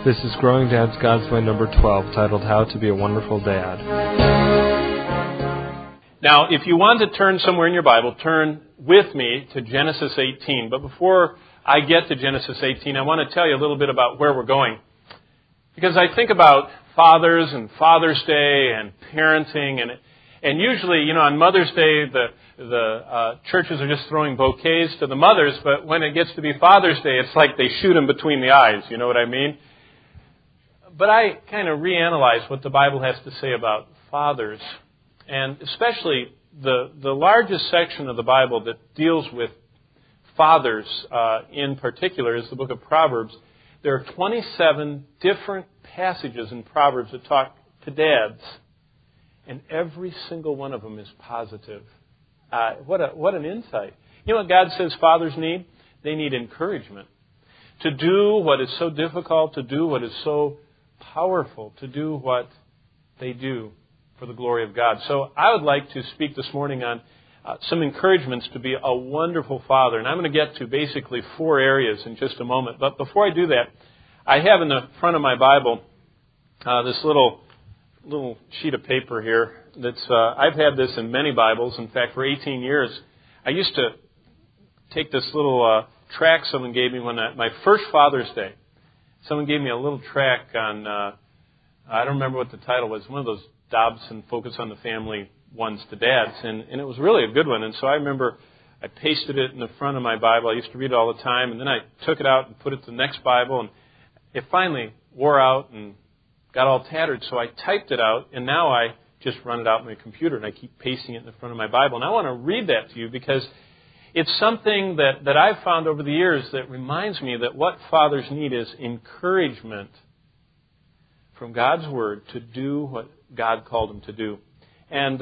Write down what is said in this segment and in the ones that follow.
This is Growing Dads God's Way number 12, titled How to Be a Wonderful Dad. Now, if you want to turn somewhere in your Bible, turn with me to Genesis 18. But before I get to Genesis 18, I want to tell you a little bit about where we're going. Because I think about fathers and Father's Day and parenting, and usually, on Mother's Day, the churches are just throwing bouquets to the mothers, but when it gets to be Father's Day, it's like they shoot them between the eyes, you know what I mean? But I kind of reanalyze what the Bible has to say about fathers, and especially the largest section of the Bible that deals with fathers in particular is the book of Proverbs. There are 27 different passages in Proverbs that talk to dads, and every single one of them is positive. What an insight. You know what God says fathers need? They need encouragement to do what is so difficult, to do what is so powerful, to do what they do for the glory of God. So I would like to speak this morning on some encouragements to be a wonderful father. And I'm going to get to basically 4 areas in just a moment. But before I do that, I have in the front of my Bible this little sheet of paper here. That's I've had this in many Bibles. In fact, for 18 years, I used to take this little tract someone gave me when my first Father's Day. Someone gave me a little tract on, I don't remember what the title was, one of those Dobson Focus on the Family ones to dads, and it was really a good one. And so I remember I pasted it in the front of my Bible. I used to read it all the time, and then I took it out and put it to the next Bible, and it finally wore out and got all tattered, so I typed it out, and now I just run it out on my computer, and I keep pasting it in the front of my Bible. And I want to read that to you because it's something that I've found over the years that reminds me that what fathers need is encouragement from God's Word to do what God called them to do. And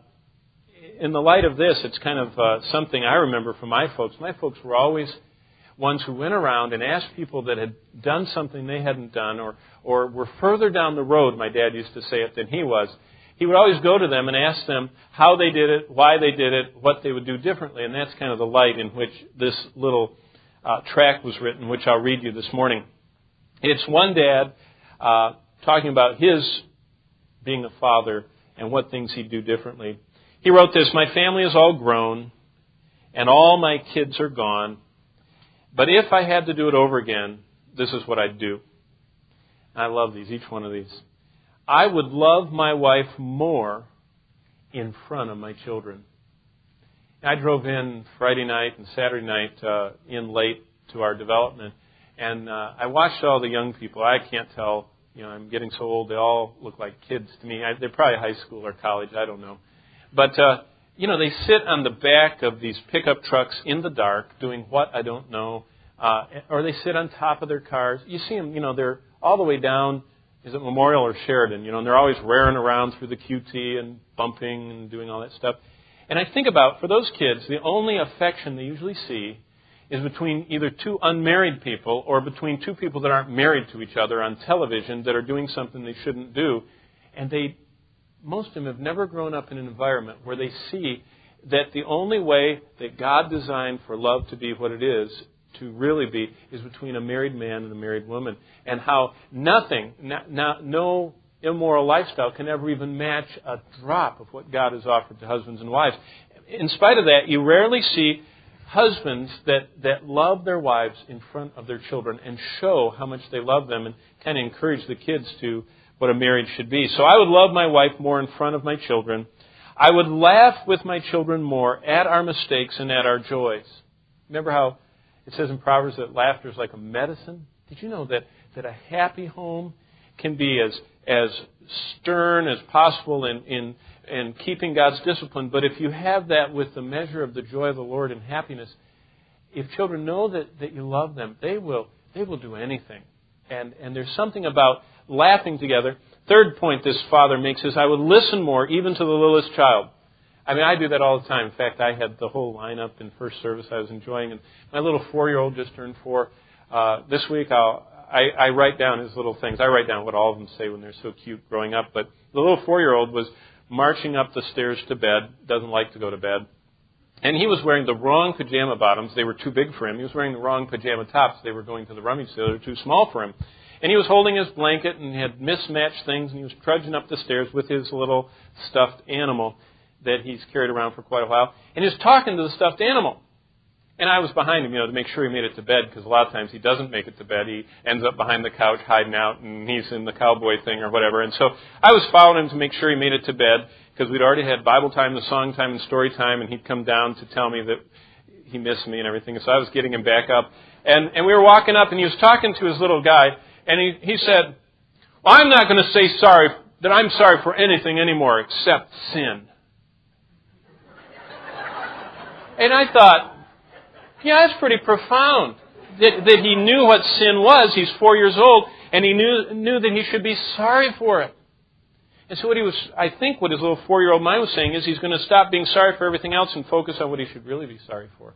in the light of this, it's kind of something I remember from my folks. My folks were always ones who went around and asked people that had done something they hadn't done or were further down the road, my dad used to say it, than he was. He would always go to them and ask them how they did it, why they did it, what they would do differently. And that's kind of the light in which this little tract was written, which I'll read you this morning. It's one dad talking about his being a father and what things he'd do differently. He wrote this: "My family is all grown and all my kids are gone. But if I had to do it over again, this is what I'd do." And I love these, each one of these. "I would love my wife more in front of my children." I drove in Friday night and Saturday night in late to our development, and I watched all the young people. I can't tell, I'm getting so old, they all look like kids to me. They're probably high school or college, I don't know. But, they sit on the back of these pickup trucks in the dark doing what, I don't know, or they sit on top of their cars. You see them, they're all the way down. Is it Memorial or Sheridan? And they're always raring around through the QT and bumping and doing all that stuff. And I think about, for those kids, the only affection they usually see is between either two unmarried people or between two people that aren't married to each other on television that are doing something they shouldn't do. And most of them have never grown up in an environment where they see that the only way that God designed for love to be what it is, to really be, is between a married man and a married woman. And how nothing, no immoral lifestyle can ever even match a drop of what God has offered to husbands and wives. In spite of that, you rarely see husbands that love their wives in front of their children and show how much they love them and kind of encourage the kids to what a marriage should be. So I would love my wife more in front of my children. I would laugh with my children more at our mistakes and at our joys. Remember how it says in Proverbs that laughter is like a medicine? Did you know that a happy home can be as stern as possible in keeping God's discipline? But if you have that with the measure of the joy of the Lord and happiness, if children know that you love them, they will do anything. And there's something about laughing together. Third point this father makes is, I would listen more, even to the littlest child. I do that all the time. In fact, I had the whole lineup in first service I was enjoying. And my little 4-year-old just turned 4. This week, I write down his little things. I write down what all of them say when they're so cute growing up. But the little 4-year-old was marching up the stairs to bed, doesn't like to go to bed. And he was wearing the wrong pajama bottoms. They were too big for him. He was wearing the wrong pajama tops. They were going to the rummage sale. They were too small for him. And he was holding his blanket and he had mismatched things, and he was trudging up the stairs with his little stuffed animal that he's carried around for quite a while. And he was talking to the stuffed animal. And I was behind him, to make sure he made it to bed, because a lot of times he doesn't make it to bed. He ends up behind the couch hiding out, and he's in the cowboy thing or whatever. And so I was following him to make sure he made it to bed, because we'd already had Bible time, the song time, and story time, and he'd come down to tell me that he missed me and everything. So I was getting him back up. And we were walking up, and he was talking to his little guy, and he said, "Well, I'm not going to say that I'm sorry for anything anymore except sin." And I thought, yeah, that's pretty profound. That he knew what sin was. He's 4 years old, and he knew that he should be sorry for it. And so I think what his little 4-year-old mind was saying is he's going to stop being sorry for everything else and focus on what he should really be sorry for.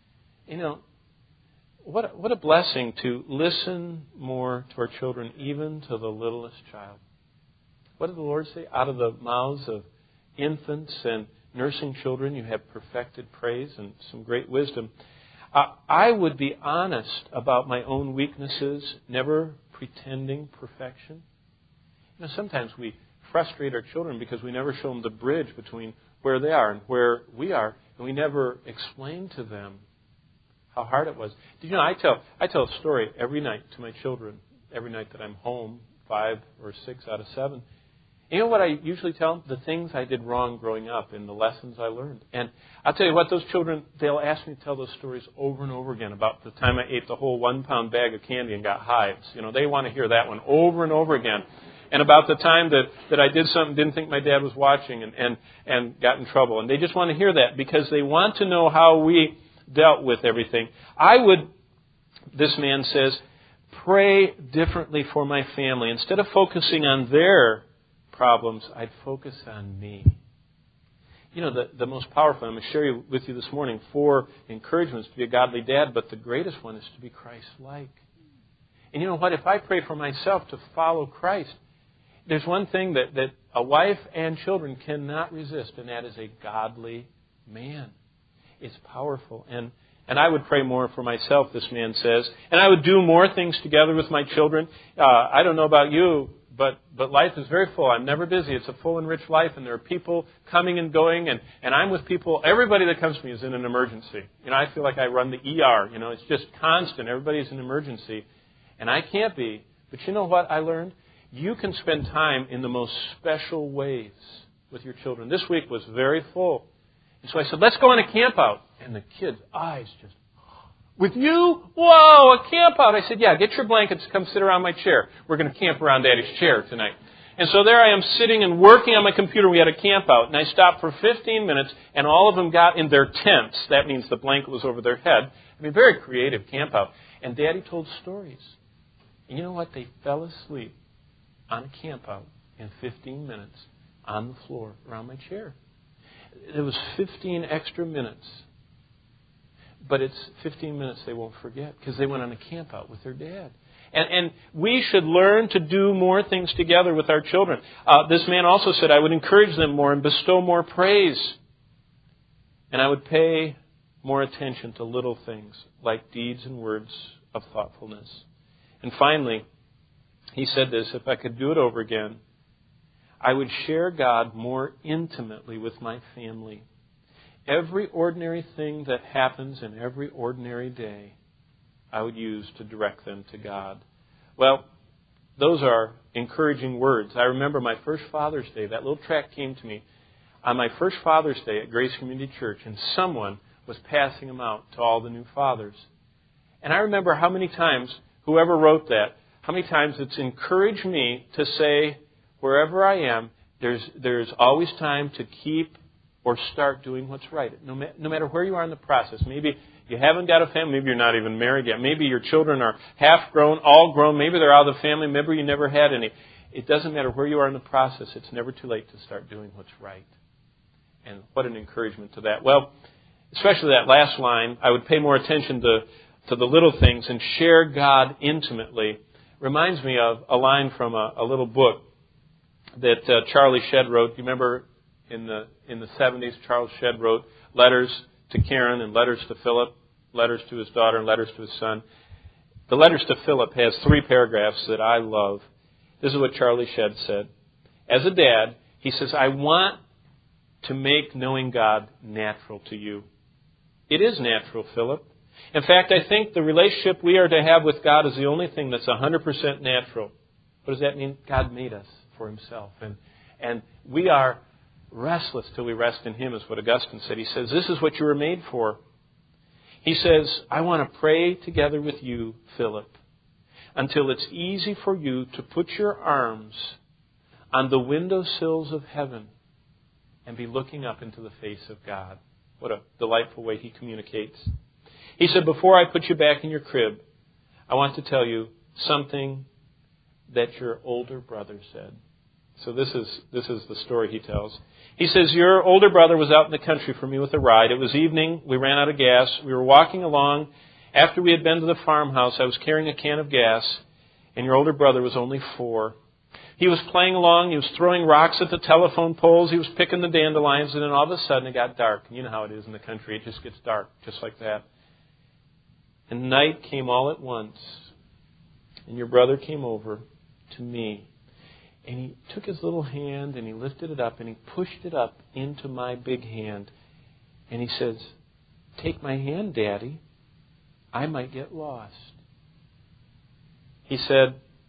What a blessing to listen more to our children, even to the littlest child. What did the Lord say? Out of the mouths of infants and nursing children, you have perfected praise and some great wisdom. I would be honest about my own weaknesses, never pretending perfection. Sometimes we frustrate our children because we never show them the bridge between where they are and where we are, and we never explain to them how hard it was. Did you know, I tell a story every night to my children, every night that I'm home, 5 or 6 out of 7. You know what I usually tell them? The things I did wrong growing up and the lessons I learned. And I'll tell you what, those children, they'll ask me to tell those stories over and over again about the time I ate the whole 1-pound bag of candy and got hives. They want to hear that one over and over again. And about the time that I did something, didn't think my dad was watching and got in trouble. And they just want to hear that because they want to know how we dealt with everything. This man says, pray differently for my family. Instead of focusing on their problems, I'd focus on me. The most powerful, I'm going to share with you this morning 4 encouragements to be a godly dad, but the greatest one is to be Christ-like. And you know what? If I pray for myself to follow Christ, there's one thing that a wife and children cannot resist, and that is a godly man. It's powerful. And I would pray more for myself, this man says. And I would do more things together with my children. I don't know about you, but life is very full. I'm never busy. It's a full and rich life, and there are people coming and going, and I'm with people. Everybody that comes to me is in an emergency. I feel like I run the ER. It's just constant. Everybody's in an emergency. And I can't be. But you know what I learned? You can spend time in the most special ways with your children. This week was very full. And so I said, let's go on a camp out. And the kids' eyes just, with you? Whoa, a camp out. I said, yeah, get your blankets, come sit around my chair. We're going to camp around Daddy's chair tonight. And so there I am sitting and working on my computer. We had a camp out. And I stopped for 15 minutes, and all of them got in their tents. That means the blanket was over their head. Very creative camp out. And Daddy told stories. And you know what? They fell asleep on a camp out in 15 minutes on the floor around my chair. It was 15 extra minutes. But it's 15 minutes they won't forget because they went on a camp out with their dad. And we should learn to do more things together with our children. This man also said I would encourage them more and bestow more praise. And I would pay more attention to little things like deeds and words of thoughtfulness. And finally, he said this, if I could do it over again, I would share God more intimately with my family. Every ordinary thing that happens in every ordinary day, I would use to direct them to God. Well, those are encouraging words. I remember my first Father's Day. That little tract came to me on my first Father's Day at Grace Community Church, and someone was passing them out to all the new fathers. And I remember how many times, whoever wrote that, how many times it's encouraged me to say, wherever I am, there's always time to keep or start doing what's right. No matter where you are in the process. Maybe you haven't got a family. Maybe you're not even married yet. Maybe your children are half grown, all grown. Maybe they're out of the family. Maybe you never had any. It doesn't matter where you are in the process. It's never too late to start doing what's right. And what an encouragement to that. Well, especially that last line, I would pay more attention to the little things and share God intimately. Reminds me of a line from a little book that Charlie Shedd wrote. You remember in the 70s, Charles Shedd wrote letters to Karen and letters to Philip, letters to his daughter and letters to his son. The letters to Philip has 3 paragraphs that I love. This is what Charlie Shedd said. As a dad, he says, I want to make knowing God natural to you. It is natural, Philip. In fact, I think the relationship we are to have with God is the only thing that's 100% natural. What does that mean? God made us for Himself. And we are restless till we rest in Him, is what Augustine said. He says, this is what you were made for. He says, I want to pray together with you, Philip, until it's easy for you to put your arms on the windowsills of heaven and be looking up into the face of God. What a delightful way he communicates. He said, before I put you back in your crib, I want to tell you something that your older brother said. So this is the story he tells. He says, your older brother was out in the country for me with a ride. It was evening. We ran out of gas. We were walking along. After we had been to the farmhouse, I was carrying a can of gas, and your older brother was only 4. He was playing along. He was throwing rocks at the telephone poles. He was picking the dandelions, and then all of a sudden it got dark. You know how it is in the country. It just gets dark, just like that. And night came all at once, and your brother came over to me. And he took his little hand and he lifted it up and he pushed it up into my big hand. And he says, take my hand, Daddy. I might get lost. He said,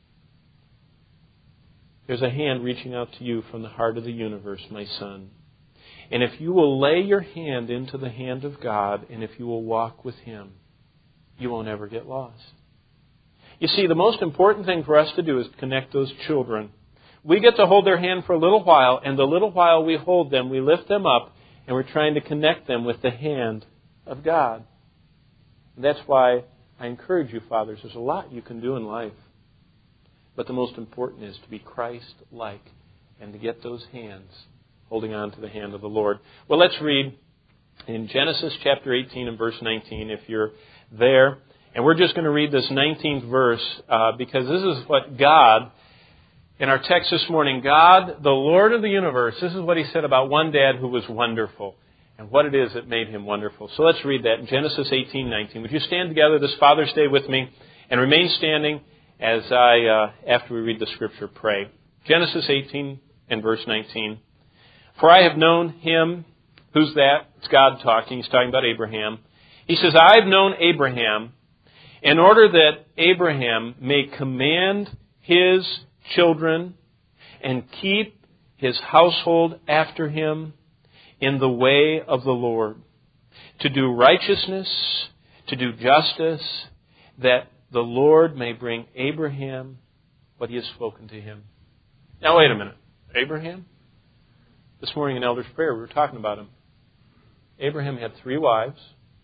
there's a hand reaching out to you from the heart of the universe, my son. And if you will lay your hand into the hand of God and if you will walk with Him, you won't ever get lost. You see, the most important thing for us to do is connect those children. We get to hold their hand for a little while, and the little while we hold them, we lift them up, and we're trying to connect them with the hand of God. And that's why I encourage you, fathers, there's a lot you can do in life. But the most important is to be Christ-like and to get those hands holding on to the hand of the Lord. Well, let's read in Genesis chapter 18 and verse 19, if you're there. And we're just going to read this 19th verse because this is what God... In our text this morning, God, the Lord of the universe, this is what He said about one dad who was wonderful and what it is that made him wonderful. So let's read that in Genesis 18:19. Would you stand together this Father's Day with me and remain standing as I, after we read the Scripture, pray. Genesis 18 and verse 19. For I have known him. Who's that? It's God talking. He's talking about Abraham. He says, I have known Abraham in order that Abraham may command his children and keep his household after him in the way of the Lord, to do righteousness, to do justice, that the Lord may bring Abraham what He has spoken to him. Now wait a minute. Abraham? This morning in Elder's Prayer we were talking about him. Abraham had 3 wives,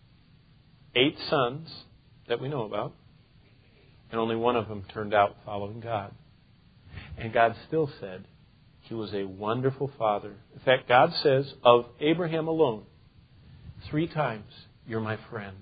8 sons that we know about, and only one of them turned out following God. And God still said he was a wonderful father. In fact, God says of Abraham alone, 3 times, you're my friend.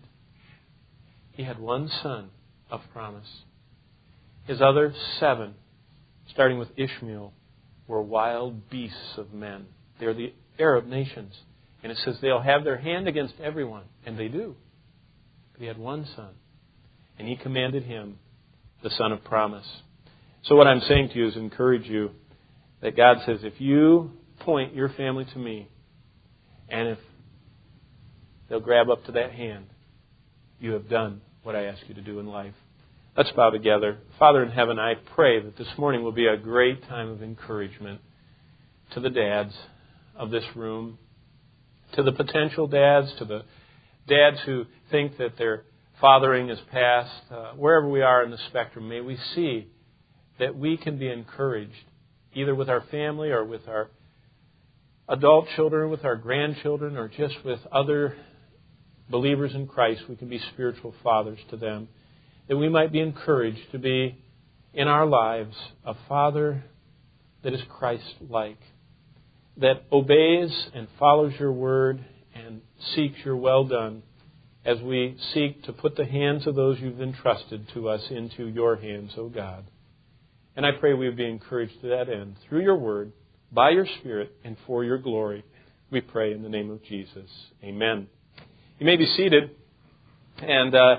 He had 1 son of promise. His other 7, starting with Ishmael, were wild beasts of men. They're the Arab nations. And it says they'll have their hand against everyone. And they do. But he had 1 son. And he commanded him the son of promise. So what I'm saying to you is encourage you that God says, if you point your family to me, and if they'll grab up to that hand, you have done what I ask you to do in life. Let's bow together. Father in heaven, I pray that this morning will be a great time of encouragement to the dads of this room, to the potential dads, to the dads who think that their fathering is past. Wherever we are in the spectrum, may we see that we can be encouraged, either with our family or with our adult children, with our grandchildren, or just with other believers in Christ. We can be spiritual fathers to them. That we might be encouraged to be, in our lives, a father that is Christ-like, that obeys and follows your word and seeks your well done as we seek to put the hands of those you've entrusted to us into your hands, O God. And I pray we would be encouraged to that end through your word, by your Spirit, and for your glory. We pray in the name of Jesus. Amen. You may be seated. And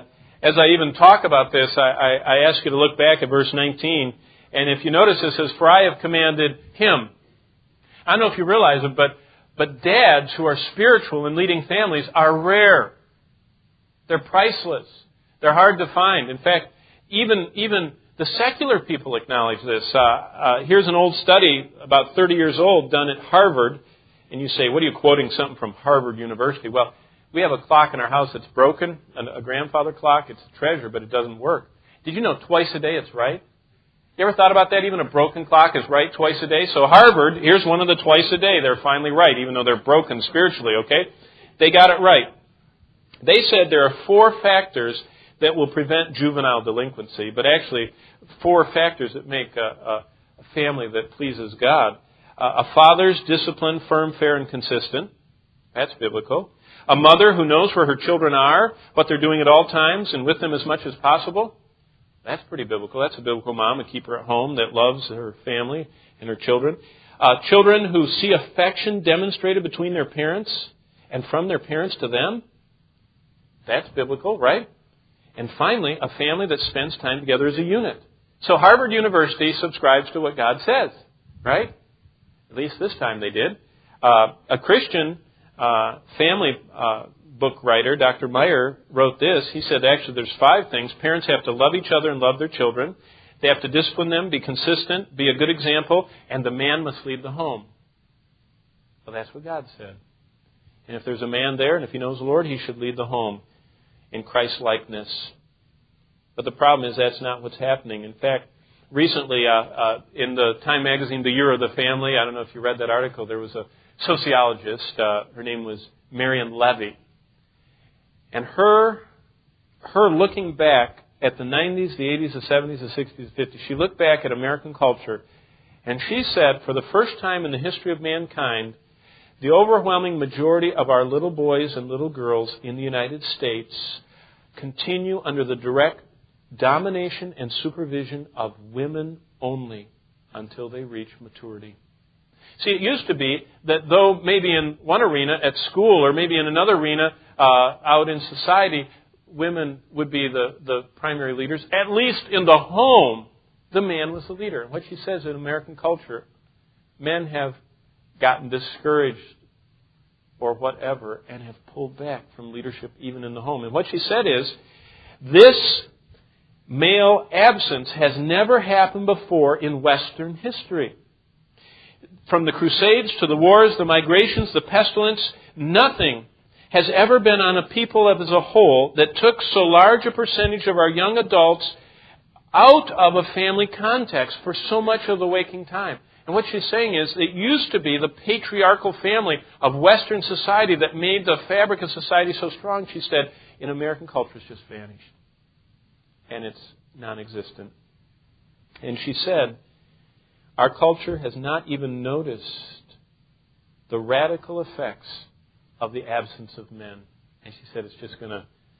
as I even talk about this, I ask you to look back at verse 19. And if you notice, it says, "For I have commanded him." I don't know if you realize it, but dads who are spiritual and leading families are rare. They're priceless. They're hard to find. In fact, even the secular people acknowledge this. Here's an old study, about 30 years old, done at Harvard. And you say, what are you quoting, something from Harvard University? Well, we have a clock in our house that's broken, a grandfather clock. It's a treasure, but it doesn't work. Did you know twice a day it's right? You ever thought about that? Even a broken clock is right twice a day? So Harvard, here's one of the twice a day. They're finally right, even though they're broken spiritually, okay? They got it right. They said there are 4 factors that will prevent juvenile delinquency, but actually 4 factors that make a family that pleases God. A father's disciplined, firm, fair, and consistent. That's biblical. A mother who knows where her children are, what they're doing at all times, and with them as much as possible. That's pretty biblical. That's a biblical mom, a keeper at home that loves her family and her children. Children who see affection demonstrated between their parents and from their parents to them. That's biblical, right? And finally, a family that spends time together as a unit. So Harvard University subscribes to what God says, right? At least this time they did. A Christian family book writer, Dr. Meyer, wrote this. He said, actually, there's 5 things. Parents have to love each other and love their children. They have to discipline them, be consistent, be a good example, and the man must lead the home. Well, that's what God said. And if there's a man there, and if he knows the Lord, he should lead the home in Christ-likeness. But the problem is that's not what's happening. In fact, recently in the Time magazine, The Year of the Family, I don't know if you read that article, there was a sociologist, her name was Marion Levy. And her looking back at the 90s, the 80s, the 70s, the 60s, the 50s, she looked back at American culture, and she said, for the first time in the history of mankind, the overwhelming majority of our little boys and little girls in the United States continue under the direct domination and supervision of women only until they reach maturity. See, it used to be that though maybe in one arena at school or maybe in another arena out in society, women would be the primary leaders. At least in the home, the man was the leader. And what she says in American culture, men have gotten discouraged or whatever and have pulled back from leadership even in the home. And what she said is, this male absence has never happened before in Western history. From the Crusades to the wars, the migrations, the pestilence, nothing has ever been on a people as a whole that took so large a percentage of our young adults out of a family context for so much of the waking time. And what she's saying is, it used to be the patriarchal family of Western society that made the fabric of society so strong. She said, in American culture, it's just vanished. And it's non-existent. And she said, our culture has not even noticed the radical effects of the absence of men. And she said it's just going to,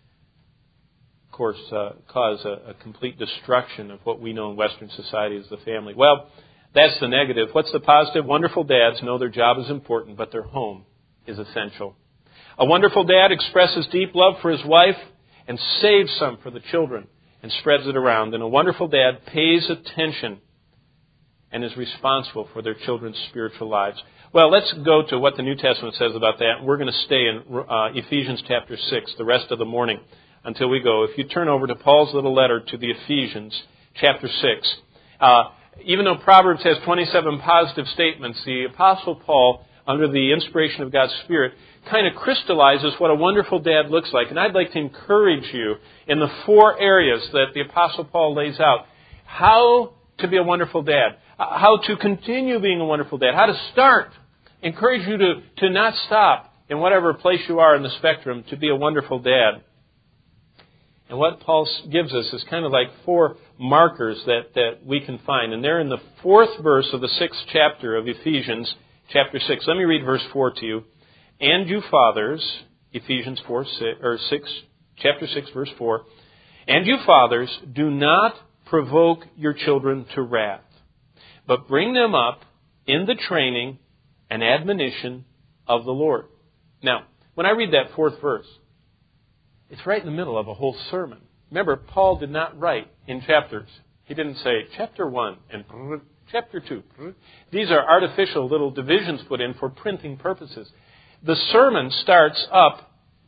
of course, cause a complete destruction of what we know in Western society as the family. Well, that's the negative. What's the positive? Wonderful dads know their job is important, but their home is essential. A wonderful dad expresses deep love for his wife and saves some for the children and spreads it around. And a wonderful dad pays attention and is responsible for their children's spiritual lives. Well, let's go to what the New Testament says about that. We're going to stay in Ephesians chapter 6 the rest of the morning until we go. If you turn over to Paul's little letter to the Ephesians, chapter 6. Even though Proverbs has 27 positive statements, the Apostle Paul, under the inspiration of God's Spirit, kind of crystallizes what a wonderful dad looks like. And I'd like to encourage you in the 4 areas that the Apostle Paul lays out. How to be a wonderful dad. How to continue being a wonderful dad. How to start. Encourage you to not stop in whatever place you are in the spectrum to be a wonderful dad. And what Paul gives us is kind of like 4 markers that we can find. And they're in the 4th verse of the 6th chapter of Ephesians, chapter 6. Let me read verse 4 to you. And you fathers, Ephesians 6, chapter 6, verse 4. And you fathers, do not provoke your children to wrath, but bring them up in the training and admonition of the Lord. Now, when I read that 4th verse, it's right in the middle of a whole sermon. Remember, Paul did not write in chapters. He didn't say chapter 1 and chapter 2. These are artificial little divisions put in for printing purposes. The sermon starts up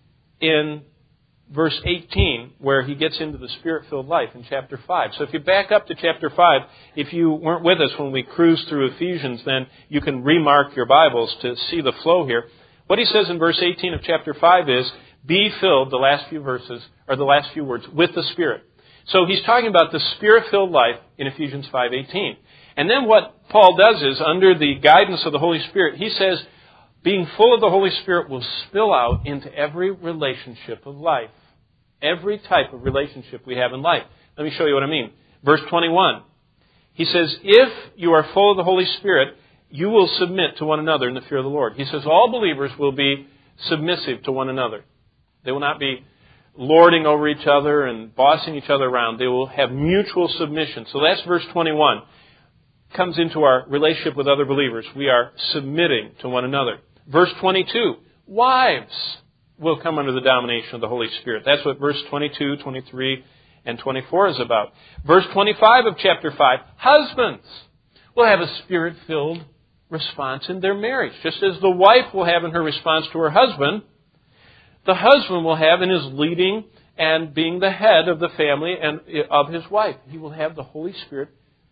in verse 18, where he gets into the Spirit-filled life in chapter 5. So if you back up to chapter 5, if you weren't with us when we cruised through Ephesians, then you can remark your Bibles to see the flow here. What he says in verse 18 of chapter 5 is, be filled, the last few verses, or the last few words, with the Spirit. So he's talking about the Spirit-filled life in Ephesians 5:18. And then what Paul does is, under the guidance of the Holy Spirit, he says, being full of the Holy Spirit will spill out into every relationship of life. Every type of relationship we have in life. Let me show you what I mean. Verse 21. He says, if you are full of the Holy Spirit, you will submit to one another in the fear of the Lord. He says all believers will be submissive to one another. They will not be lording over each other and bossing each other around. They will have mutual submission. So that's verse 21. Comes into our relationship with other believers. We are submitting to one another. Verse 22. Wives will come under the domination of the Holy Spirit. That's what verse 22, 23, and 24 is about. Verse 25 of chapter 5. Husbands will have a Spirit-filled response in their marriage. Just as the wife will have in her response to her husband, the husband will have in his leading and being the head of the family and of his wife. He will have the Holy Spirit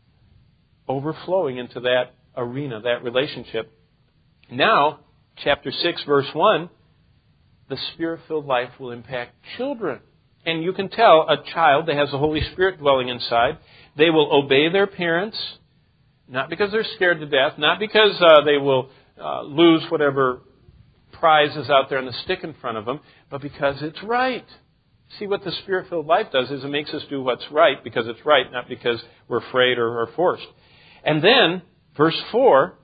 overflowing into that arena, that relationship. Now, chapter 6, verse 1, the Spirit-filled life will impact children. And you can tell a child that has the Holy Spirit dwelling inside, they will obey their parents, not because they're scared to death, not because they will lose whatever prize is out there on the stick in front of them, but because it's right. See, what the Spirit-filled life does is it makes us do what's right because it's right, not because we're afraid or are forced. And then, verse 4,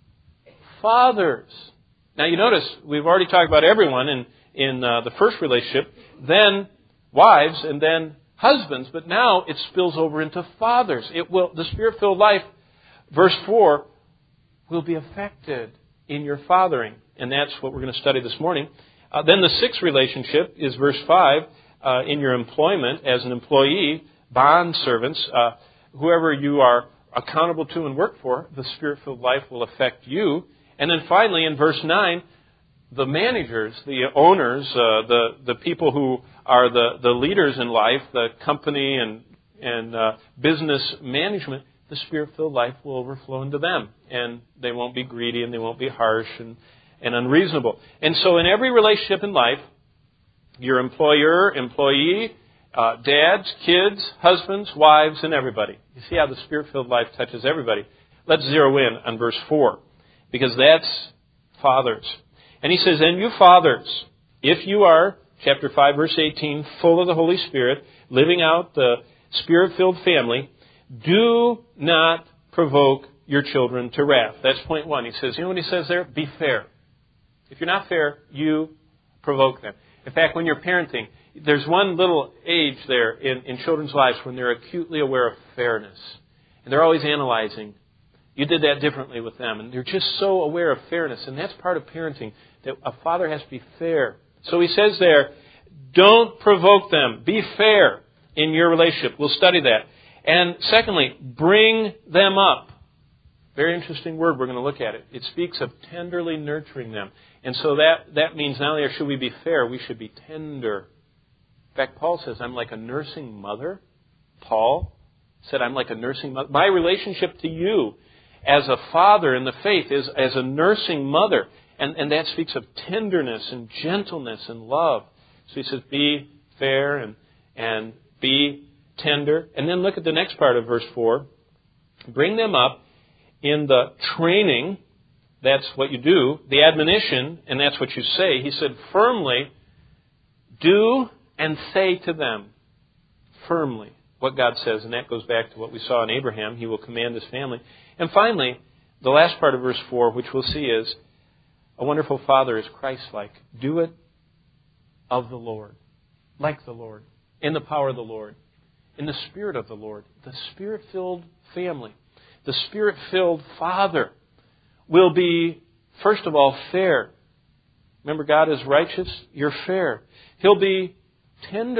fathers. Now you notice, we've already talked about everyone in the first relationship, then wives, and then husbands, but now it spills over into fathers. The Spirit-filled life, verse 4, will be affected in your fathering. And that's what we're going to study this morning. Then the sixth relationship is verse 5, in your employment as an employee, bond servants, whoever you are accountable to and work for, the Spirit-filled life will affect you. And then finally, in verse 9, the managers, the owners, the people who are the leaders in life, the company and business management, the Spirit-filled life will overflow into them. And they won't be greedy and they won't be harsh and unreasonable. And so in every relationship in life, your employer, employee, dads, kids, husbands, wives, and everybody. You see how the Spirit-filled life touches everybody. Let's zero in on verse 4, because that's fathers. And he says, and you fathers, if you are, chapter 5, verse 18, full of the Holy Spirit, living out the Spirit-filled family, do not provoke your children to wrath. That's point 1. He says, you know what he says there? Be fair. If you're not fair, you provoke them. In fact, when you're parenting, there's one little age there in children's lives when they're acutely aware of fairness. And they're always analyzing. You did that differently with them. And they're just so aware of fairness. And that's part of parenting, that a father has to be fair. So he says there, don't provoke them. Be fair in your relationship. We'll study that. And secondly, bring them up. Very interesting word. We're going to look at it. It speaks of tenderly nurturing them. And so that means not only should we be fair, we should be tender. In fact, Paul says, I'm like a nursing mother. Paul said, I'm like a nursing mother. My relationship to you as a father in the faith is as a nursing mother. And that speaks of tenderness and gentleness and love. So he says, be fair and be tender. And then look at the next part of verse 4. Bring them up in the training, that's what you do, the admonition, and that's what you say. He said, firmly, do and say to them, firmly, what God says. And that goes back to what we saw in Abraham. He will command his family. And finally, the last part of verse 4, which we'll see is, a wonderful father is Christ-like. Do it of the Lord, like the Lord, in the power of the Lord, in the Spirit of the Lord, the Spirit-filled family. The Spirit-filled father will be, first of all, fair. Remember, God is righteous. You're fair. He'll be tender.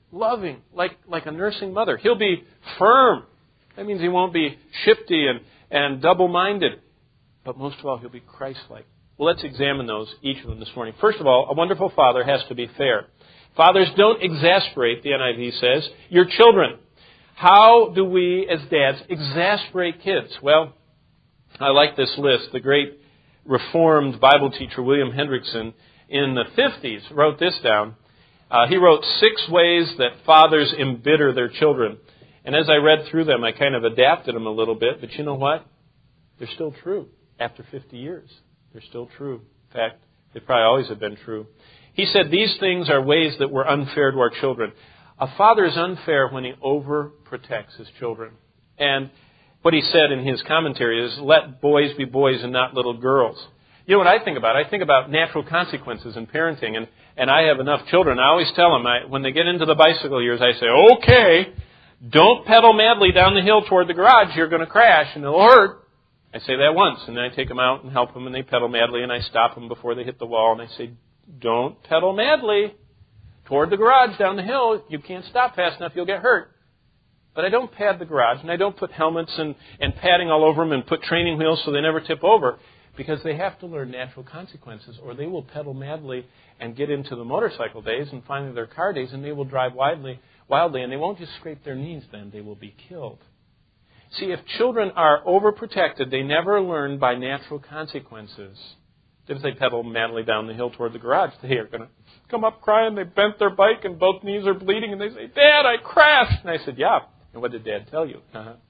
loving, like a nursing mother. He'll be firm. That means he won't be shifty and double-minded. But most of all, he'll be Christ-like. Well, let's examine those, each of them this morning. First of all, a wonderful father has to be fair. Fathers, don't exasperate, the NIV says, your children. How do we, as dads, exasperate kids? Well, I like this list. The great Reformed Bible teacher, William Hendrickson, in the 50s, wrote this down. He wrote 6 ways that fathers embitter their children. And as I read through them, I kind of adapted them a little bit. But you know what? They're still true after 50 years. They're still true. In fact, they probably always have been true. He said these things are ways that were unfair to our children. A father is unfair when he overprotects his children. And what he said in his commentary is, let boys be boys and not little girls. You know what I think about? I think about natural consequences in parenting. And I have enough children. I always tell them, when they get into the bicycle years, I say, okay, don't pedal madly down the hill toward the garage. You're going to crash and it'll hurt. I say that once, and then I take them out and help them, and they pedal madly, and I stop them before they hit the wall, and I say, don't pedal madly toward the garage down the hill. You can't stop fast enough. You'll get hurt. But I don't pad the garage, and I don't put helmets and padding all over them and put training wheels so they never tip over, because they have to learn natural consequences, or they will pedal madly and get into the motorcycle days and finally their car days, and they will drive wildly, and they won't just scrape their knees then. They will be killed. See, if children are overprotected, they never learn by natural consequences. If they pedal madly down the hill toward the garage, they are going to come up crying. They bent their bike and both knees are bleeding, and they say, Dad, I crashed. And I said, yeah. And what did Dad tell you?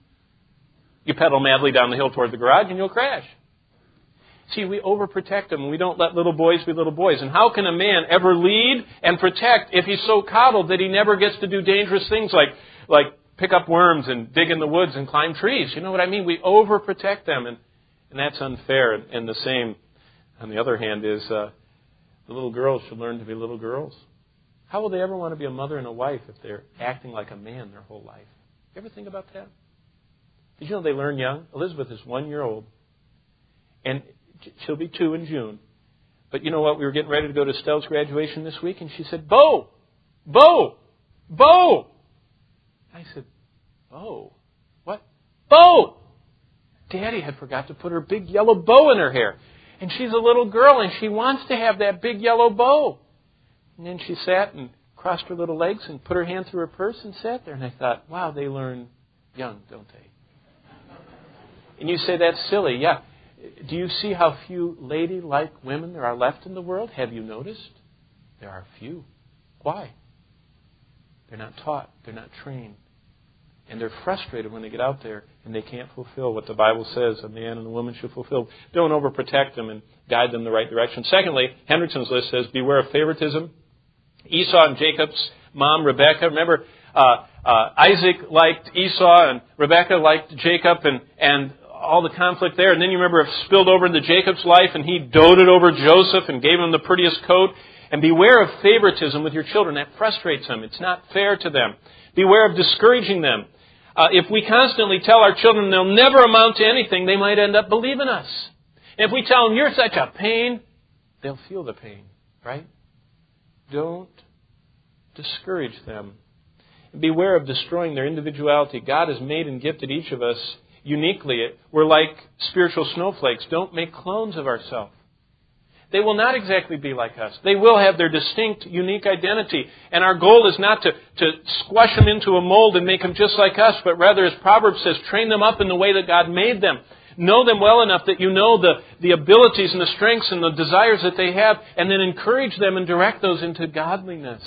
You pedal madly down the hill toward the garage and you'll crash. See, we overprotect them, and we don't let little boys be little boys. And how can a man ever lead and protect if he's so coddled that he never gets to do dangerous things like pick up worms and dig in the woods and climb trees? You know what I mean? We overprotect them, and that's unfair. And the same, on the other hand, is the little girls should learn to be little girls. How will they ever want to be a mother and a wife if they're acting like a man their whole life? You ever think about that? Did you know they learn young? Elizabeth is 1 year old, and she'll be 2 in June. But you know what? We were getting ready to go to Stell's graduation this week, and she said, Bo! Bo! Bo! I said, Bo? What? Bo! Daddy had forgot to put her big yellow bow in her hair. And she's a little girl, and she wants to have that big yellow bow. And then she sat and crossed her little legs and put her hand through her purse and sat there. And I thought, wow, they learn young, don't they? And you say, that's silly. Yeah. Do you see how few lady-like women there are left in the world? Have you noticed? There are few. Why? They're not taught. They're not trained. And they're frustrated when they get out there and they can't fulfill what the Bible says a man and a woman should fulfill. Don't overprotect them and guide them in the right direction. Secondly, Hendrickson's list says, beware of favoritism. Esau and Jacob's mom, Rebekah. Remember, Isaac liked Esau and Rebekah liked Jacob and all the conflict there. And then you remember it spilled over into Jacob's life, and he doted over Joseph and gave him the prettiest coat. And beware of favoritism with your children. That frustrates them. It's not fair to them. Beware of discouraging them. If we constantly tell our children they'll never amount to anything, they might end up believing us. And if we tell them you're such a pain, they'll feel the pain, right? Don't discourage them. And beware of destroying their individuality. God has made and gifted each of us uniquely. We're like spiritual snowflakes. Don't make clones of ourselves. They will not exactly be like us. They will have their distinct, unique identity. And our goal is not to squash them into a mold and make them just like us, but rather, as Proverbs says, train them up in the way that God made them. Know them well enough that you know the abilities and the strengths and the desires that they have, and then encourage them and direct those into godliness.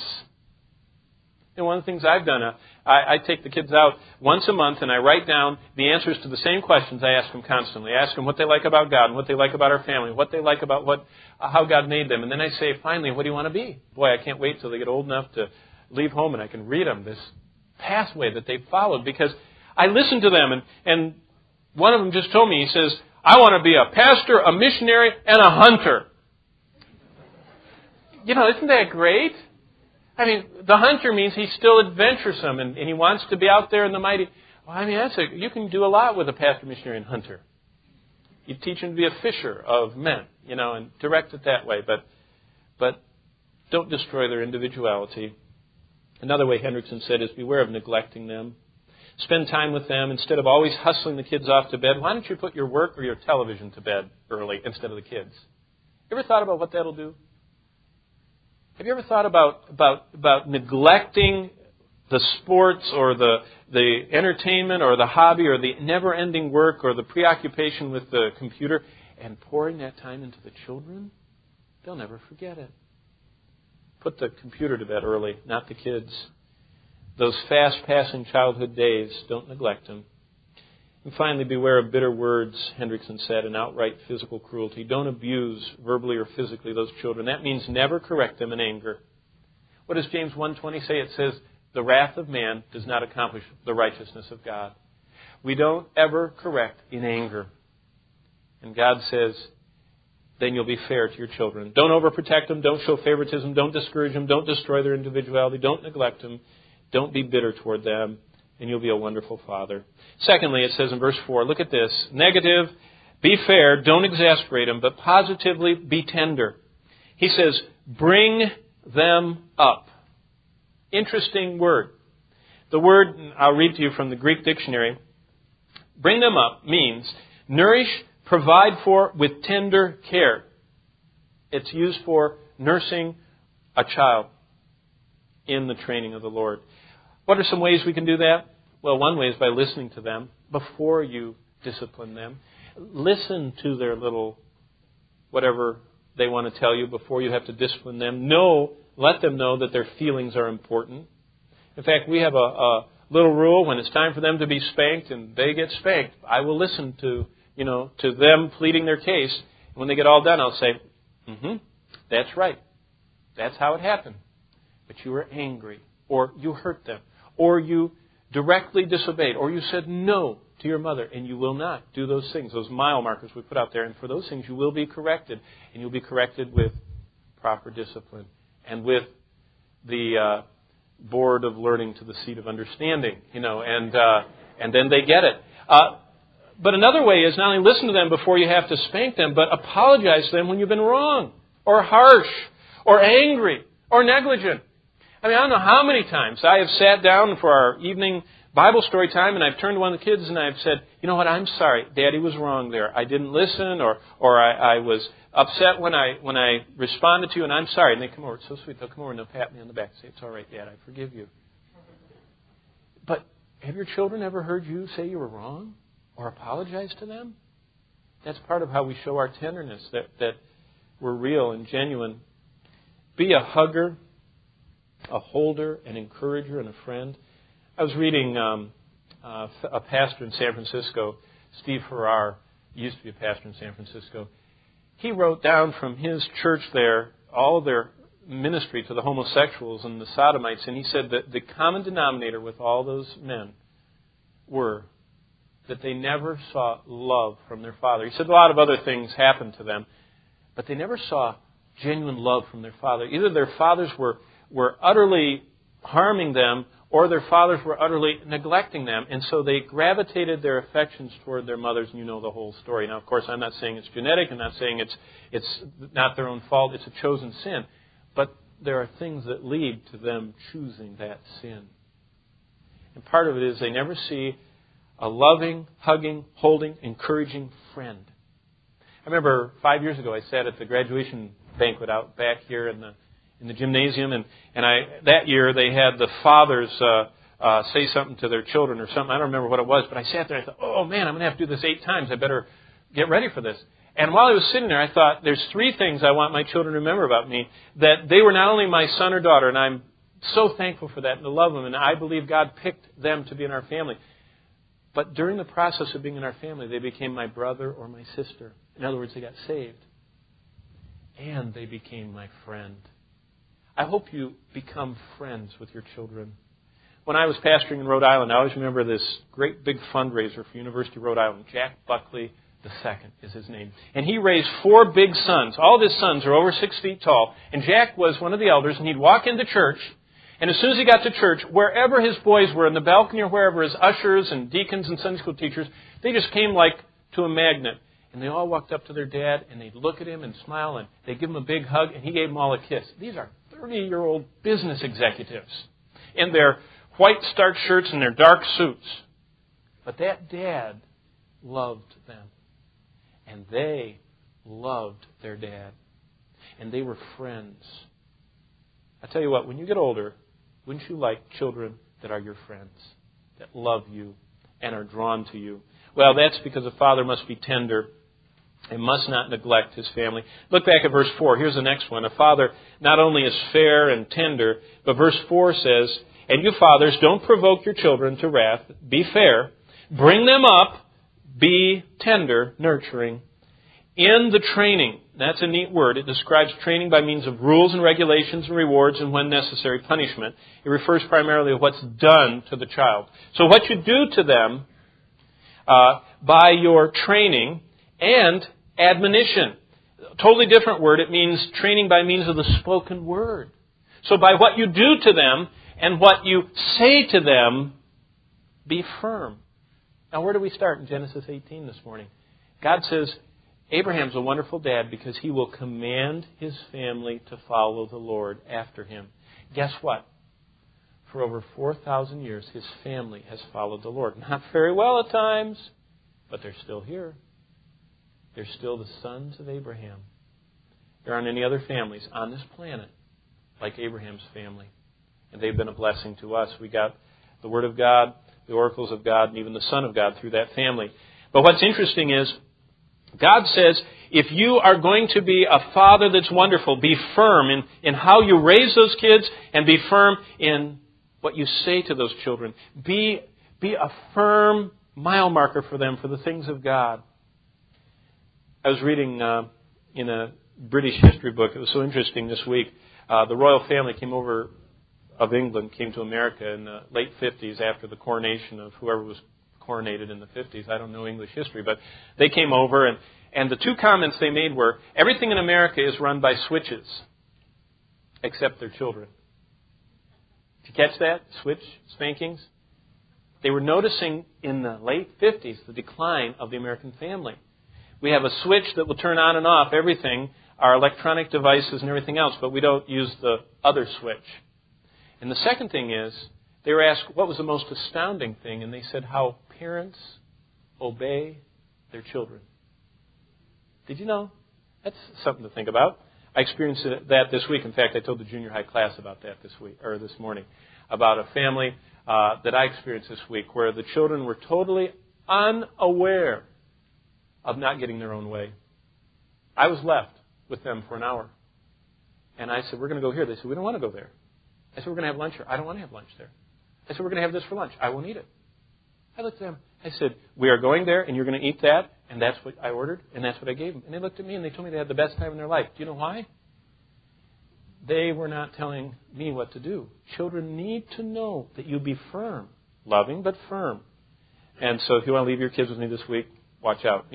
And one of the things I've done, I take the kids out once a month and I write down the answers to the same questions I ask them constantly. I ask them what they like about God and what they like about our family, what they like about how God made them. And then I say, finally, what do you want to be? Boy, I can't wait till they get old enough to leave home and I can read them this pathway that they've followed, because I listen to them. And one of them just told me, he says, I want to be a pastor, a missionary, and a hunter. You know, isn't that great? I mean, the hunter means he's still adventuresome and he wants to be out there in the mighty. Well, I mean, you can do a lot with a pastor, missionary, and hunter. You teach him to be a fisher of men, and direct it that way. But don't destroy their individuality. Another way Hendrickson said is beware of neglecting them. Spend time with them. Instead of always hustling the kids off to bed, why don't you put your work or your television to bed early instead of the kids? You ever thought about what that'll do? Have you ever thought about neglecting the sports or the entertainment or the hobby or the never-ending work or the preoccupation with the computer and pouring that time into the children? They'll never forget it. Put the computer to bed early, not the kids. Those fast-passing childhood days, don't neglect them. And finally, beware of bitter words, Hendrickson said, and outright physical cruelty. Don't abuse verbally or physically those children. That means never correct them in anger. What does James 1:20 say? It says, the wrath of man does not accomplish the righteousness of God. We don't ever correct in anger. And God says, then you'll be fair to your children. Don't overprotect them. Don't show favoritism. Don't discourage them. Don't destroy their individuality. Don't neglect them. Don't be bitter toward them, and you'll be a wonderful father. Secondly, it says in verse 4, look at this. Negative, be fair, don't exasperate them, but positively be tender. He says, bring them up. Interesting word. The word, I'll read to you from the Greek dictionary, bring them up means nourish, provide for with tender care. It's used for nursing a child in the training of the Lord. What are some ways we can do that? Well, one way is by listening to them before you discipline them. Listen to their little whatever they want to tell you before you have to discipline them. Let them know that their feelings are important. In fact, we have a little rule when it's time for them to be spanked and they get spanked. I will listen to them pleading their case. And when they get all done, I'll say, that's right. That's how it happened. But you were angry, or you hurt them, or you directly disobeyed, or you said no to your mother, and you will not do those things, those mile markers we put out there. And for those things, you will be corrected, and you'll be corrected with proper discipline and with the board of learning to the seat of understanding, and then they get it. But another way is not only listen to them before you have to spank them, but apologize to them when you've been wrong, or harsh, or angry, or negligent. I don't know how many times I have sat down for our evening Bible story time and I've turned to one of the kids and I've said, you know what, I'm sorry, Daddy was wrong there. I didn't listen or I was upset when I responded to you and I'm sorry. And they come over, it's so sweet, they'll come over and they'll pat me on the back and say, it's all right, Dad, I forgive you. But have your children ever heard you say you were wrong or apologize to them? That's part of how we show our tenderness, that we're real and genuine. Be a hugger, a holder, an encourager, and a friend. I was reading a pastor in San Francisco, Steve Farrar, used to be a pastor in San Francisco. He wrote down from his church there all of their ministry to the homosexuals and the sodomites, and he said that the common denominator with all those men were that they never saw love from their father. He said a lot of other things happened to them, but they never saw genuine love from their father. Either their fathers were utterly harming them, or their fathers were utterly neglecting them. And so they gravitated their affections toward their mothers, and you know the whole story. Now, of course, I'm not saying it's genetic. I'm not saying it's not their own fault. It's a chosen sin. But there are things that lead to them choosing that sin. And part of it is they never see a loving, hugging, holding, encouraging friend. I remember 5 years ago I sat at the graduation banquet out back here in the gymnasium, and that year they had the fathers say something to their children or something. I don't remember what it was, but I sat there and I thought, oh man, I'm going to have to do this 8 times. I better get ready for this. And while I was sitting there, I thought, there's 3 things I want my children to remember about me. That they were not only my son or daughter, and I'm so thankful for that and to love them, and I believe God picked them to be in our family. But during the process of being in our family, they became my brother or my sister. In other words, they got saved. And they became my friend. I hope you become friends with your children. When I was pastoring in Rhode Island, I always remember this great big fundraiser for University of Rhode Island. Jack Buckley II is his name. And he raised 4 big sons. All of his sons are over 6 feet tall. And Jack was one of the elders, and he'd walk into church. And as soon as he got to church, wherever his boys were, in the balcony or wherever, his ushers and deacons and Sunday school teachers, they just came like to a magnet. And they all walked up to their dad, and they'd look at him and smile, and they'd give him a big hug, and he gave them all a kiss. These are 30-year-old business executives. in their white starched shirts and their dark suits. But that dad loved them. And they loved their dad. And they were friends. I tell you what, when you get older, wouldn't you like children that are your friends, that love you and are drawn to you? Well, that's because a father must be tender and must not neglect his family. Look back at verse 4. Here's the next one. A father not only is fair and tender, but verse 4 says, "And you fathers, don't provoke your children to wrath. Be fair. Bring them up. Be tender, nurturing. In the training." That's a neat word. It describes training by means of rules and regulations and rewards and, when necessary, punishment. It refers primarily to what's done to the child. So what you do to them by your training and admonition. Totally different word. It means training by means of the spoken word. So by what you do to them and what you say to them, be firm. Now where do we start in Genesis 18 this morning? God says, Abraham's a wonderful dad because he will command his family to follow the Lord after him. Guess what? For over 4,000 years, his family has followed the Lord. Not very well at times, but they're still here. They're still the sons of Abraham. There aren't any other families on this planet like Abraham's family. And they've been a blessing to us. We got the Word of God, the oracles of God, and even the Son of God through that family. But what's interesting is, God says, if you are going to be a father that's wonderful, be firm in how you raise those kids and be firm in what you say to those children. Be a firm mile marker for them for the things of God. I was reading in a British history book. It was so interesting this week. The royal family of England came to America in the late 50s after the coronation of whoever was coronated in the 50s. I don't know English history, but they came over, and the two comments they made were, everything in America is run by switches, except their children. Did you catch that? Switch spankings? They were noticing in the late 50s the decline of the American family. We have a switch that will turn on and off everything, our electronic devices and everything else, but we don't use the other switch. And the second thing is, they were asked what was the most astounding thing, and they said how parents obey their children. Did you know? That's something to think about. I experienced that this week. In fact, I told the junior high class about that this morning, about a family that I experienced this week where the children were totally unaware of not getting their own way. I was left with them for an hour. And I said, we're going to go here. They said, we don't want to go there. I said, we're going to have lunch here. I don't want to have lunch there. I said, we're going to have this for lunch. I won't eat it. I looked at them. I said, we are going there, and you're going to eat that, and that's what I ordered, and that's what I gave them. And they looked at me, and they told me they had the best time in their life. Do you know why? They were not telling me what to do. Children need to know that you be firm. Loving, but firm. And so if you want to leave your kids with me this week, watch out.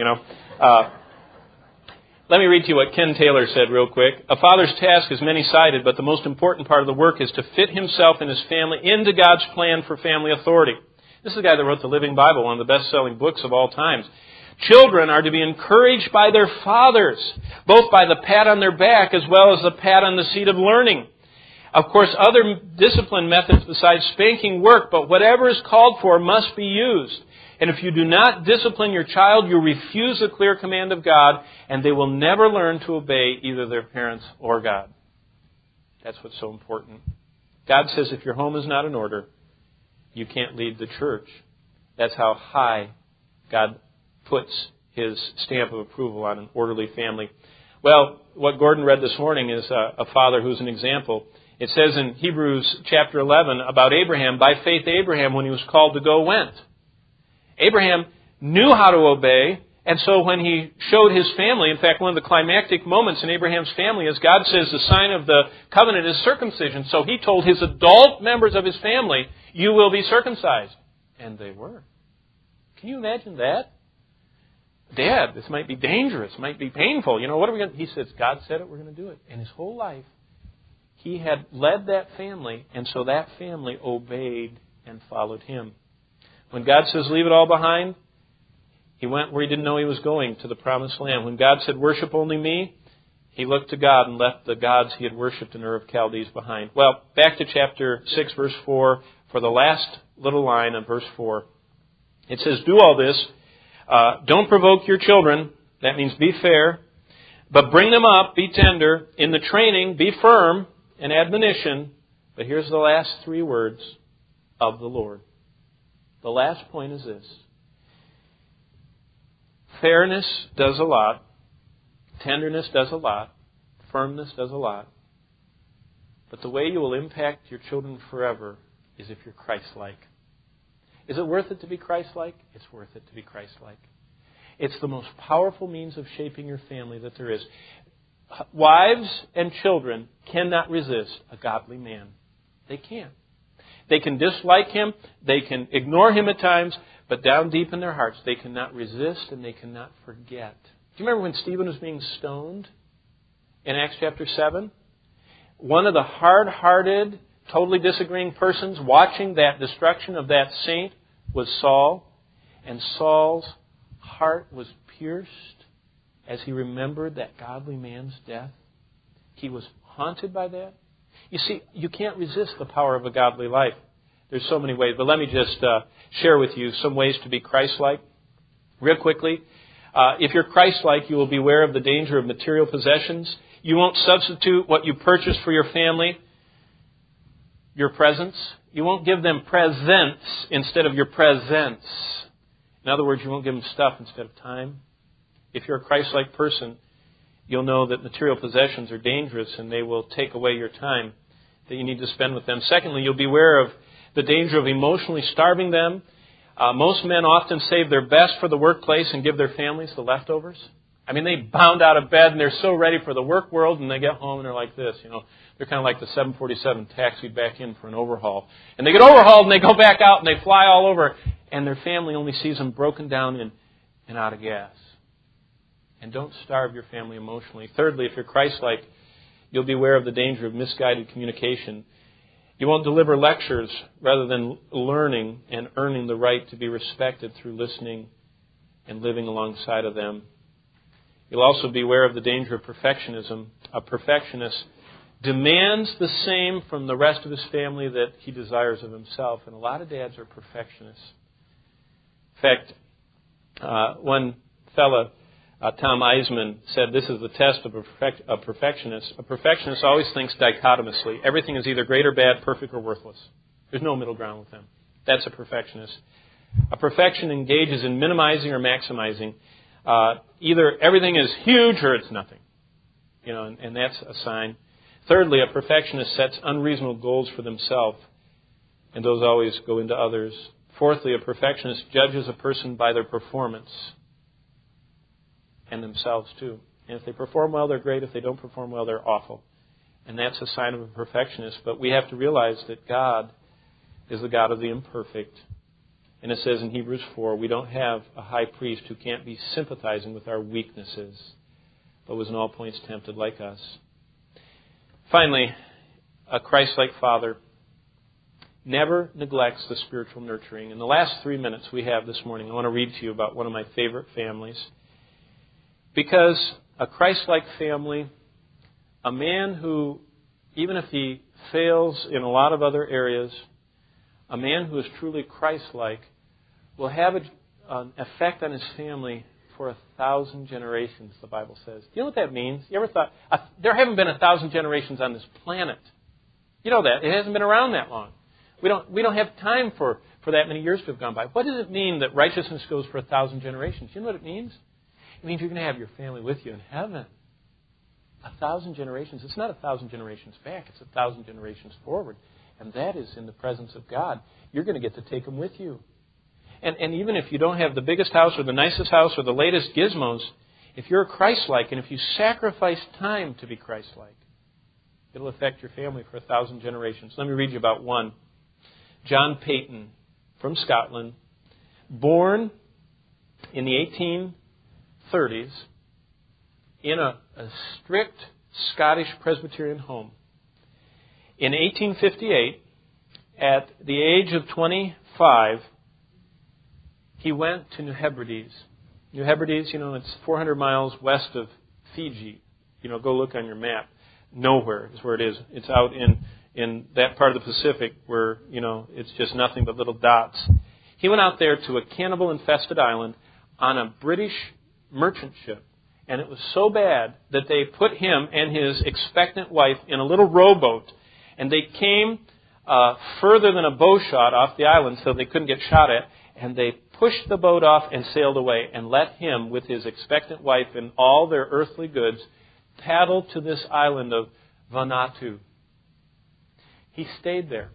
Let me read to you what Ken Taylor said real quick. A father's task is many-sided, but the most important part of the work is to fit himself and his family into God's plan for family authority. This is the guy that wrote the Living Bible, one of the best-selling books of all times. Children are to be encouraged by their fathers, both by the pat on their back as well as the pat on the seat of learning. Of course, other discipline methods besides spanking work, but whatever is called for must be used. And if you do not discipline your child, you refuse the clear command of God, and they will never learn to obey either their parents or God. That's what's so important. God says if your home is not in order, you can't lead the church. That's how high God puts His stamp of approval on an orderly family. Well, what Gordon read this morning is a father who's an example. It says in Hebrews chapter 11 about Abraham, by faith Abraham, when he was called to go, went. Abraham knew how to obey, and so when he showed his family, in fact, one of the climactic moments in Abraham's family is God says the sign of the covenant is circumcision. So he told his adult members of his family, you will be circumcised. And they were. Can you imagine that? Dad, this might be dangerous, might be painful. What are we going to do? He says, God said it, we're going to do it. And his whole life, he had led that family, and so that family obeyed and followed him. When God says, leave it all behind, he went where he didn't know he was going, to the promised land. When God said, worship only me, He looked to God and left the gods he had worshipped in Ur of Chaldees behind. Well, back to chapter 6, verse 4, for the last little line of verse 4. It says, do all this. Don't provoke your children. That means be fair. But bring them up, be tender. In the training, be firm and admonition. But here's the last three words, of the Lord. The last point is this. Fairness does a lot. Tenderness does a lot. Firmness does a lot. But the way you will impact your children forever is if you're Christ-like. Is it worth it to be Christ-like? It's worth it to be Christ-like. It's the most powerful means of shaping your family that there is. Wives and children cannot resist a godly man. They can't. They can dislike him. They can ignore him at times. But down deep in their hearts, they cannot resist and they cannot forget. Do you remember when Stephen was being stoned in Acts chapter 7? One of the hard-hearted, totally disagreeing persons watching that destruction of that saint was Saul. And Saul's heart was pierced as he remembered that godly man's death. He was haunted by that. You see, you can't resist the power of a godly life. There's so many ways, but let me just share with you some ways to be Christ-like. Real quickly, if you're Christ-like, you will beware of the danger of material possessions. You won't substitute what you purchased for your family, your presents. You won't give them presents instead of your presents. In other words, you won't give them stuff instead of time. If you're a Christ-like person, you'll know that material possessions are dangerous and they will take away your time that you need to spend with them. Secondly, you'll beware of the danger of emotionally starving them. Most men often save their best for the workplace and give their families the leftovers. I mean, they bound out of bed and they're so ready for the work world, and they get home and they're like this, you know. They're kind of like the 747 taxied back in for an overhaul. And they get overhauled and they go back out and they fly all over, and their family only sees them broken down and out of gas. And don't starve your family emotionally. Thirdly, if you're Christ-like, you'll be aware of the danger of misguided communication. You won't deliver lectures rather than learning and earning the right to be respected through listening and living alongside of them. You'll also be aware of the danger of perfectionism. A perfectionist demands the same from the rest of his family that he desires of himself. And a lot of dads are perfectionists. In fact, one fella, Tom Eisman, said this is the test of a perfectionist. A perfectionist always thinks dichotomously. Everything is either great or bad, perfect or worthless. There's no middle ground with them. That's a perfectionist. A perfection engages in minimizing or maximizing. Either everything is huge or it's nothing. You know, and that's a sign. Thirdly, a perfectionist sets unreasonable goals for themselves, and those always go into others. Fourthly, a perfectionist judges a person by their performance and themselves too. And if they perform well, they're great. If they don't perform well, they're awful. And that's a sign of a perfectionist. But we have to realize that God is the God of the imperfect. And it says in Hebrews 4, we don't have a high priest who can't be sympathizing with our weaknesses, but was in all points tempted like us. Finally, a Christ-like father never neglects the spiritual nurturing. In the last 3 minutes we have this morning, I want to read to you about one of my favorite families. Because a Christ-like family, a man who, even if he fails in a lot of other areas, a man who is truly Christ-like will have an effect on his family for 1,000 generations, the Bible says. Do you know what that means? You ever thought, there haven't been 1,000 generations on this planet. You know that. It hasn't been around that long. We don't have time for that many years to have gone by. What does it mean that righteousness goes for 1,000 generations? You know what it means? It means you're going to have your family with you in heaven. 1,000 generations. It's not 1,000 generations back. It's 1,000 generations forward. And that is in the presence of God. You're going to get to take them with you. And even if you don't have the biggest house or the nicest house or the latest gizmos, if you're Christ-like and if you sacrifice time to be Christ-like, it'll affect your family for 1,000 generations. Let me read you about one. John Peyton from Scotland, born in the 1830s in a strict Scottish Presbyterian home. In 1858, at the age of 25, he went to New Hebrides. New Hebrides, you know, it's 400 miles west of Fiji. Go look on your map. Nowhere is where it is. It's out in that part of the Pacific where, it's just nothing but little dots. He went out there to a cannibal-infested island on a British merchant ship. And it was so bad that they put him and his expectant wife in a little rowboat. And they came further than a bow shot off the island so they couldn't get shot at. And they pushed the boat off and sailed away and let him, with his expectant wife and all their earthly goods, paddle to this island of Vanuatu. He stayed there.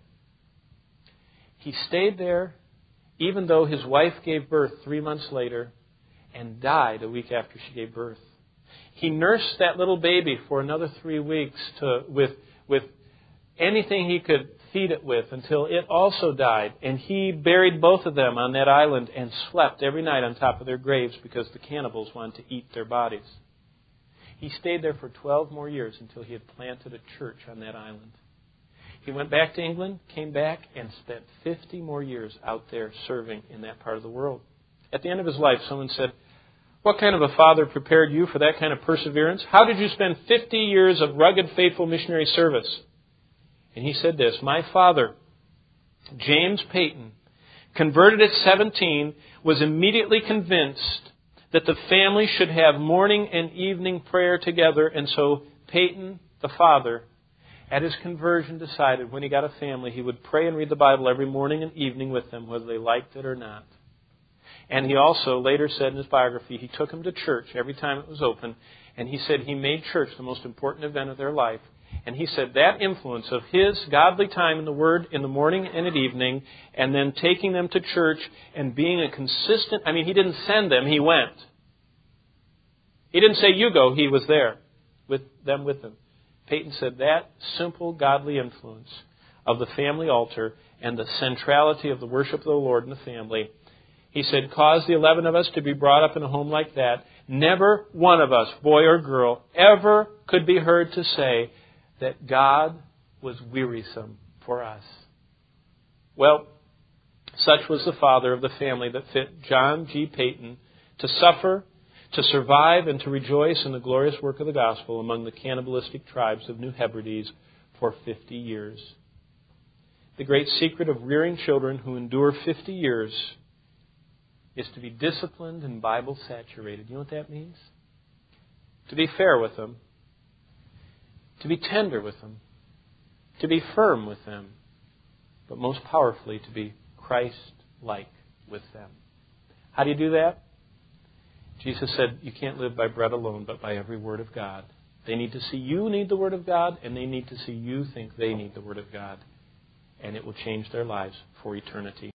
He stayed there even though his wife gave birth 3 months later and died a week after she gave birth. He nursed that little baby for another 3 weeks with anything he could feed it with until it also died. And he buried both of them on that island and slept every night on top of their graves because the cannibals wanted to eat their bodies. He stayed there for 12 more years until he had planted a church on that island. He went back to England, came back, and spent 50 more years out there serving in that part of the world. At the end of his life, someone said, "What kind of a father prepared you for that kind of perseverance? How did you spend 50 years of rugged, faithful missionary service?" And he said this, "My father, James Peyton, converted at 17, was immediately convinced that the family should have morning and evening prayer together, and so Peyton, the father, at his conversion decided when he got a family, he would pray and read the Bible every morning and evening with them, whether they liked it or not." And he also later said in his biography, he took them to church every time it was open, and he said he made church the most important event of their life. And he said that influence of his godly time in the Word in the morning and at evening, and then taking them to church and being a consistent, he didn't send them, he went. He didn't say, "You go," he was there with them. Peyton said that simple godly influence of the family altar and the centrality of the worship of the Lord in the family, he said, caused the 11 of us to be brought up in a home like that. Never one of us, boy or girl, ever could be heard to say that God was wearisome for us. Well, such was the father of the family that fit John G. Peyton to suffer, to survive, and to rejoice in the glorious work of the gospel among the cannibalistic tribes of New Hebrides for 50 years. The great secret of rearing children who endure 50 years is to be disciplined and Bible saturated. You know what that means? To be fair with them, to be tender with them, to be firm with them, but most powerfully to be Christ-like with them. How do you do that? Jesus said, you can't live by bread alone, but by every word of God. They need to see you need the Word of God, and they need to see you think they need the Word of God. And it will change their lives for eternity.